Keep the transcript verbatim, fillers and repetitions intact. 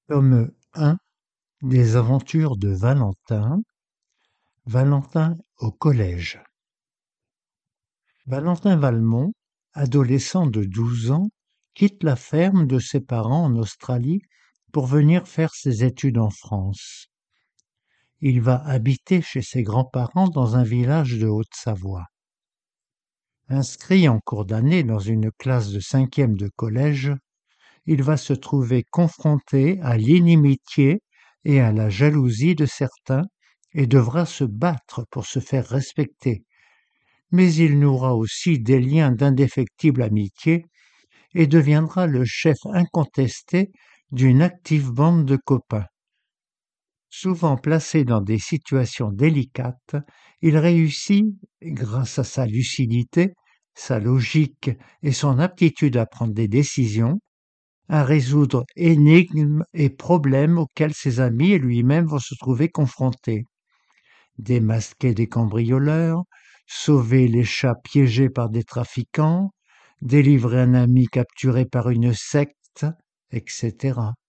Tome un des aventures de Valentin, Valentin au collège. Valentin Valmont, adolescent de douze ans, quitte la ferme de ses parents en Australie pour venir faire ses études en France. Il va habiter chez ses grands-parents dans un village de Haute-Savoie. Inscrit en cours d'année dans une classe de cinquième de collège, il va se trouver confronté à l'inimitié et à la jalousie de certains et devra se battre pour se faire respecter. Mais il nouera aussi des liens d'indéfectible amitié et deviendra le chef incontesté d'une active bande de copains. Souvent placé dans des situations délicates, il réussit, grâce à sa lucidité, sa logique et son aptitude à prendre des décisions, à résoudre énigmes et problèmes auxquels ses amis et lui-même vont se trouver confrontés. Démasquer des cambrioleurs, sauver les chats piégés par des trafiquants, délivrer un ami capturé par une secte, et cetera.